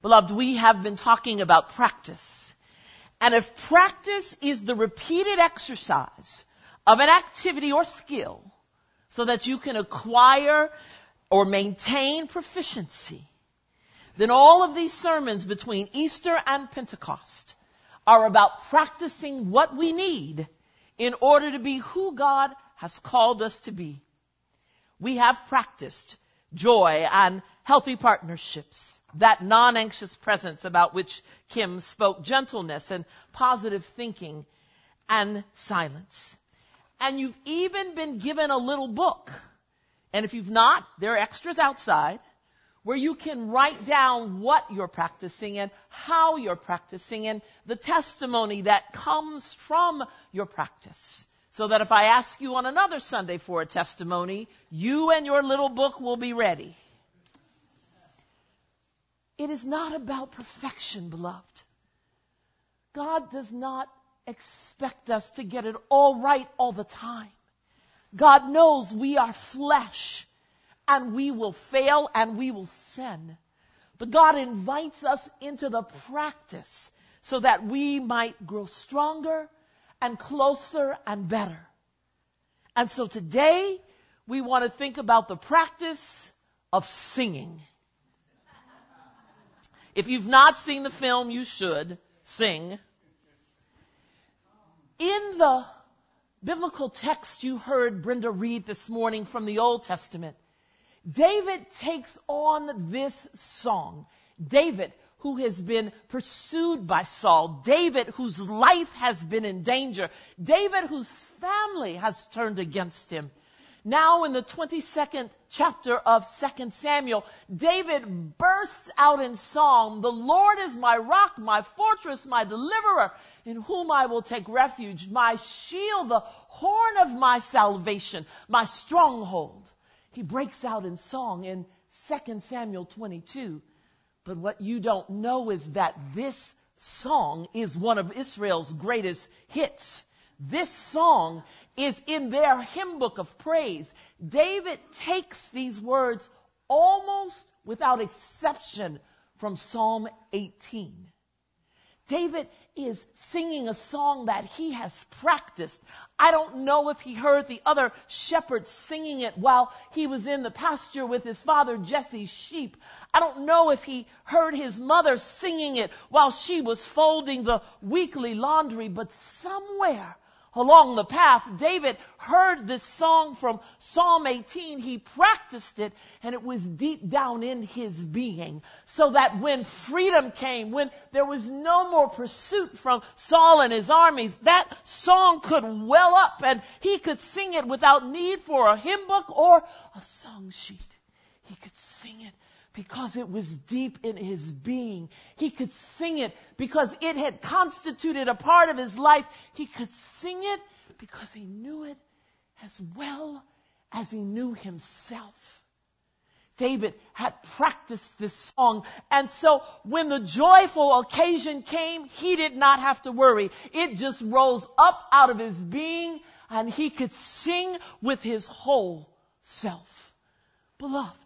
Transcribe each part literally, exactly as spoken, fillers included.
Beloved, we have been talking about practice. And if practice is the repeated exercise of an activity or skill so that you can acquire or maintain proficiency, then all of these sermons between Easter and Pentecost are about practicing what we need in order to be who God has called us to be. We have practiced joy and healthy partnerships, that non-anxious presence about which Kim spoke, gentleness and positive thinking and silence. And you've even been given a little book. And if you've not, there are extras outside where you can write down what you're practicing and how you're practicing and the testimony that comes from your practice. So that if I ask you on another Sunday for a testimony, you and your little book will be ready. It is not about perfection, beloved. God does not expect us to get it all right all the time. God knows we are flesh and we will fail and we will sin. But God invites us into the practice so that we might grow stronger and closer and better. And so today we want to think about the practice of singing. If you've not seen the film, you should sing. In the biblical text you heard Brenda read this morning from the Old Testament, David takes on this song. David, who has been pursued by Saul. David, whose life has been in danger. David, whose family has turned against him. Now in the twenty-second chapter of Second Samuel, David bursts out in song, "The Lord is my rock, my fortress, my deliverer, in whom I will take refuge, my shield, the horn of my salvation, my stronghold." He breaks out in song in Second Samuel twenty-two. But what you don't know is that this song is one of Israel's greatest hits. This song is in their hymn book of praise. David takes these words almost without exception from Psalm eighteen. David is singing a song that he has practiced. I don't know if he heard the other shepherds singing it while he was in the pasture with his father Jesse's sheep. I don't know if he heard his mother singing it while she was folding the weekly laundry, but somewhere along the path, David heard this song from Psalm eighteen. He practiced it, and it was deep down in his being. So that when freedom came, when there was no more pursuit from Saul and his armies, that song could well up, and he could sing it without need for a hymn book or a song sheet. He could sing it because it was deep in his being. He could sing it because it had constituted a part of his life. He could sing it because he knew it as well as he knew himself. David had practiced this song, and so when the joyful occasion came, he did not have to worry. It just rose up out of his being, and he could sing with his whole self. Beloved,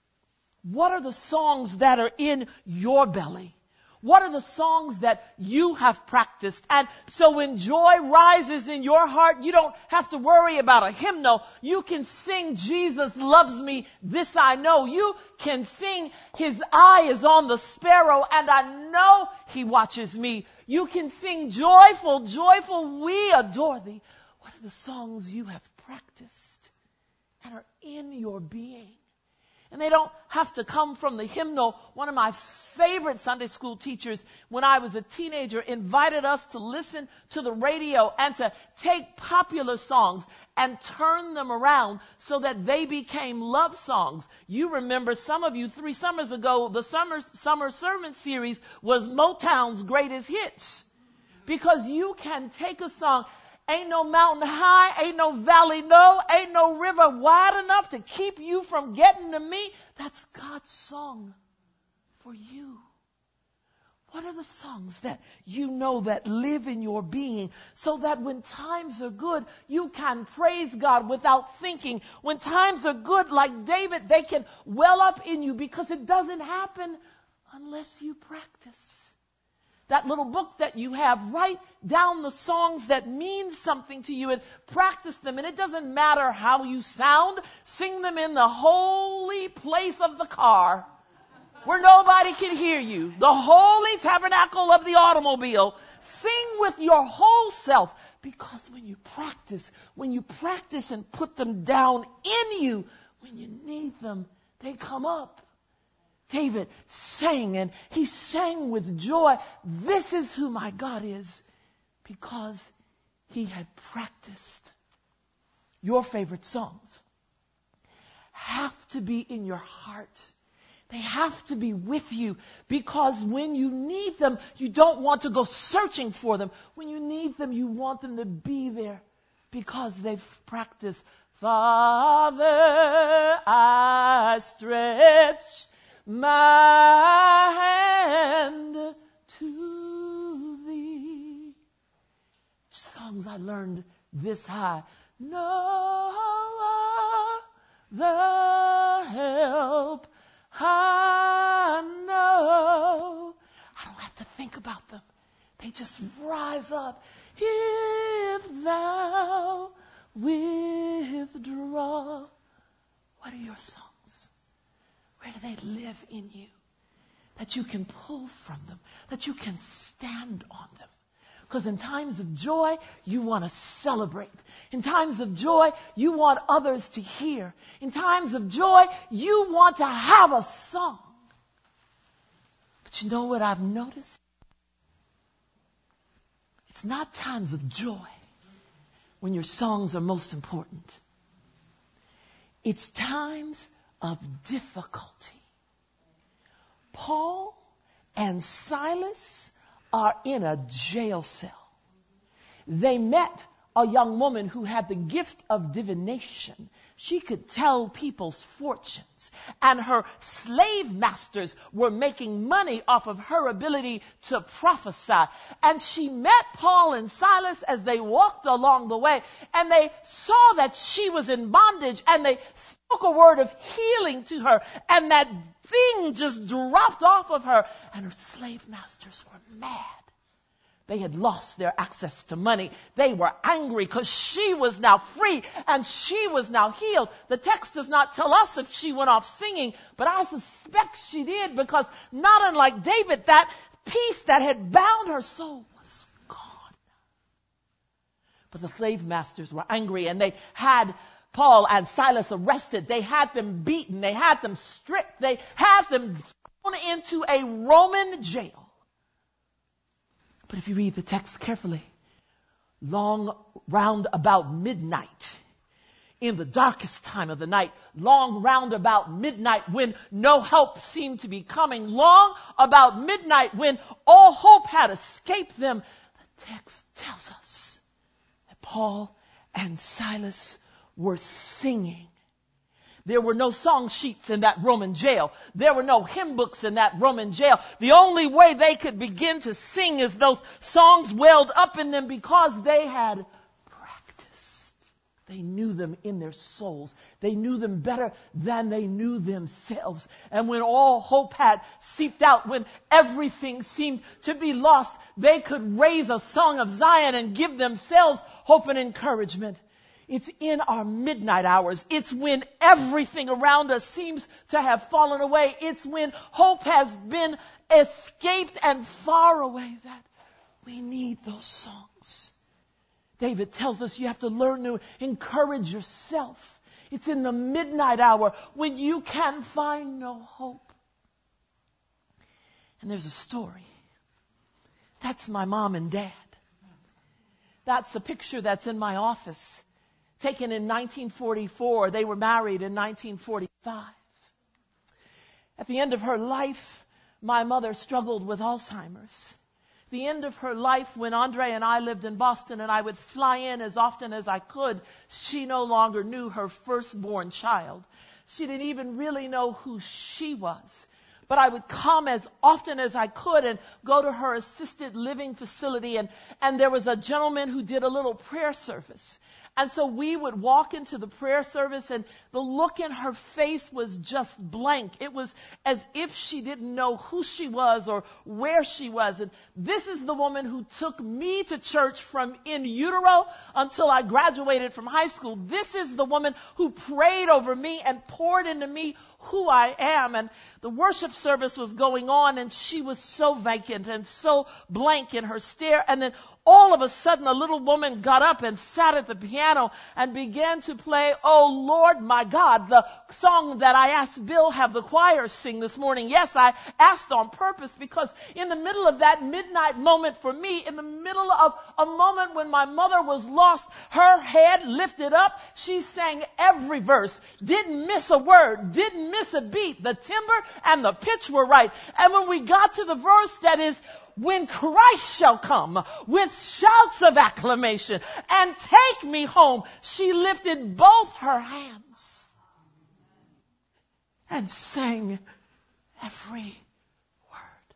what are the songs that are in your belly? What are the songs that you have practiced? And so when joy rises in your heart, you don't have to worry about a hymnal. You can sing, "Jesus loves me, this I know." You can sing, "His eye is on the sparrow, and I know he watches me." You can sing, "Joyful, joyful, we adore thee." What are the songs you have practiced and are in your being? And they don't have to come from the hymnal. One of my favorite Sunday school teachers when I was a teenager invited us to listen to the radio and to take popular songs and turn them around so that they became love songs. You remember, some of you, three summers ago, the summer, summer sermon series was Motown's greatest hits. Because you can take a song. Ain't no mountain high, ain't no valley low, ain't no river wide enough to keep you from getting to me. That's God's song for you. What are the songs that you know that live in your being so that when times are good, you can praise God without thinking? When times are good, like David, they can well up in you because it doesn't happen unless you practice. That little book that you have, write down the songs that mean something to you and practice them. And it doesn't matter how you sound. Sing them in the holy place of the car where nobody can hear you. The holy tabernacle of the automobile. Sing with your whole self. Because when you practice, when you practice and put them down in you, when you need them, they come up. David sang, and he sang with joy. This is who my God is, because he had practiced. Your favorite songs have to be in your heart. They have to be with you, because when you need them, you don't want to go searching for them. When you need them, you want them to be there because they've practiced. Father, I stretch my hand to thee. Songs I learned this high. No other help I know. I don't have to think about them. They just rise up. If thou withdraw. What are your songs? Where do they live in you? That you can pull from them. That you can stand on them. Because in times of joy, you want to celebrate. In times of joy, you want others to hear. In times of joy, you want to have a song. But you know what I've noticed? It's not times of joy when your songs are most important. It's times of difficulty. Paul and Silas are in a jail cell. They met a young woman who had the gift of divination. She could tell people's fortunes. And her slave masters were making money off of her ability to prophesy. And she met Paul and Silas as they walked along the way. And they saw that she was in bondage. And they spoke a word of healing to her. And that thing just dropped off of her. And her slave masters were mad. They had lost their access to money. They were angry because she was now free and she was now healed. The text does not tell us if she went off singing, but I suspect she did, because not unlike David, that peace that had bound her soul was gone. But the slave masters were angry, and they had Paul and Silas arrested. They had them beaten. They had them stripped. They had them thrown into a Roman jail. But if you read the text carefully, long round about midnight, in the darkest time of the night, long round about midnight when no help seemed to be coming, long about midnight when all hope had escaped them, the text tells us that Paul and Silas were singing. There were no song sheets in that Roman jail. There were no hymn books in that Roman jail. The only way they could begin to sing is those songs welled up in them, because they had practiced. They knew them in their souls. They knew them better than they knew themselves. And when all hope had seeped out, when everything seemed to be lost, they could raise a song of Zion and give themselves hope and encouragement. It's in our midnight hours. It's when everything around us seems to have fallen away. It's when hope has been escaped and far away that we need those songs. David tells us you have to learn to encourage yourself. It's in the midnight hour when you can find no hope. And there's a story. That's my mom and dad. That's a picture that's in my office. Taken in nineteen forty-four. They were married in nineteen forty-five. At the end of her life, my mother struggled with Alzheimer's. The end of her life, when Andre and I lived in Boston and I would fly in as often as I could, she no longer knew her firstborn child. She didn't even really know who she was. But I would come as often as I could and go to her assisted living facility. And, and there was a gentleman who did a little prayer service. And so we would walk into the prayer service, and the look in her face was just blank. It was as if she didn't know who she was or where she was. And this is the woman who took me to church from in utero until I graduated from high school. This is the woman who prayed over me and poured into me who I am. And the worship service was going on, and she was so vacant and so blank in her stare. And then all of a sudden, a little woman got up and sat at the piano and began to play, "Oh Lord, my God," the song that I asked Bill have the choir sing this morning. Yes, I asked on purpose, because in the middle of that midnight moment for me, in the middle of a moment when my mother was lost, her head lifted up, she sang every verse, didn't miss a word, didn't miss a beat. The timbre and the pitch were right. And when we got to the verse that is, "When Christ shall come with shouts of acclamation and take me home," she lifted both her hands and sang every word.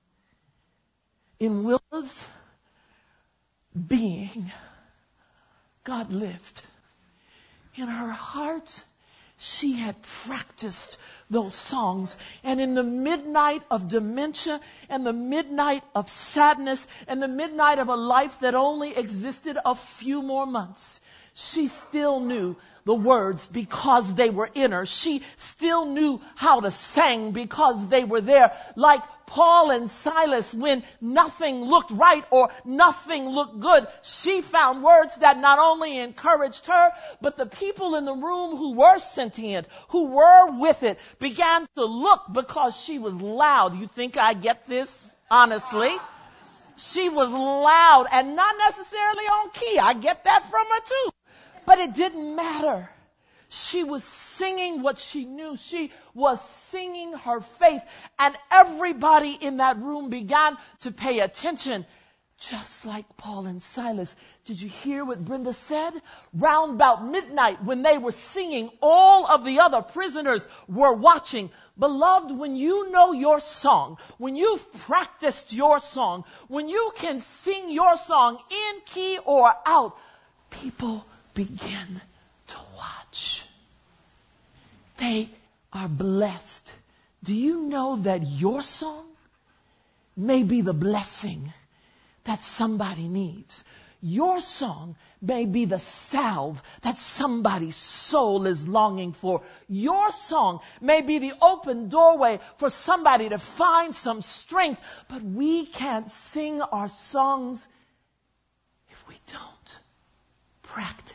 In Willa's being, God lived. In her heart, she had practiced those songs. And in the midnight of dementia and the midnight of sadness and the midnight of a life that only existed a few more months, she still knew the words because they were in her. She still knew how to sing because they were there. Like Paul and Silas, when nothing looked right or nothing looked good, she found words that not only encouraged her, but the people in the room who were sentient, who were with it, began to look because she was loud. You think I get this? Honestly. She was loud and not necessarily on key. I get that from her too. But it didn't matter. She was singing what she knew. She was singing her faith. And everybody in that room began to pay attention, just like Paul and Silas. Did you hear what Brenda said? Round about midnight, when they were singing, all of the other prisoners were watching. Beloved, when you know your song, when you've practiced your song, when you can sing your song in key or out, people begin to watch. They are blessed. Do you know that your song may be the blessing that somebody needs? Your song may be the salve that somebody's soul is longing for. Your song may be the open doorway for somebody to find some strength. But we can't sing our songs if we don't practice.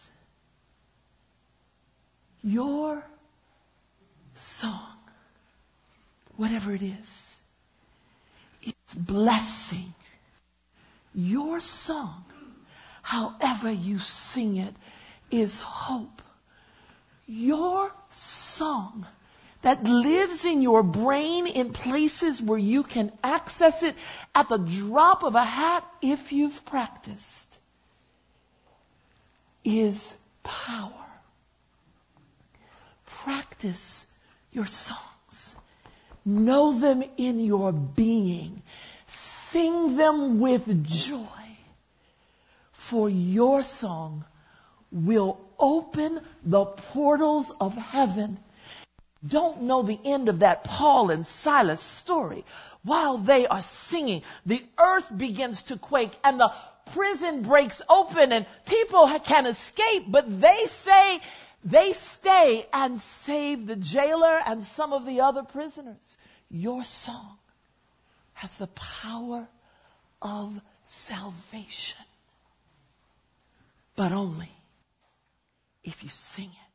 Your song, whatever it is, it's blessing. Your song, however you sing it, is hope. Your song that lives in your brain in places where you can access it at the drop of a hat if you've practiced, is power. Practice your songs. Know them in your being. Sing them with joy. For your song will open the portals of heaven. Don't know the end of that Paul and Silas story. While they are singing, the earth begins to quake and the prison breaks open and people can escape, but they say, they stay and save the jailer and some of the other prisoners. Your song has the power of salvation, but only if you sing it.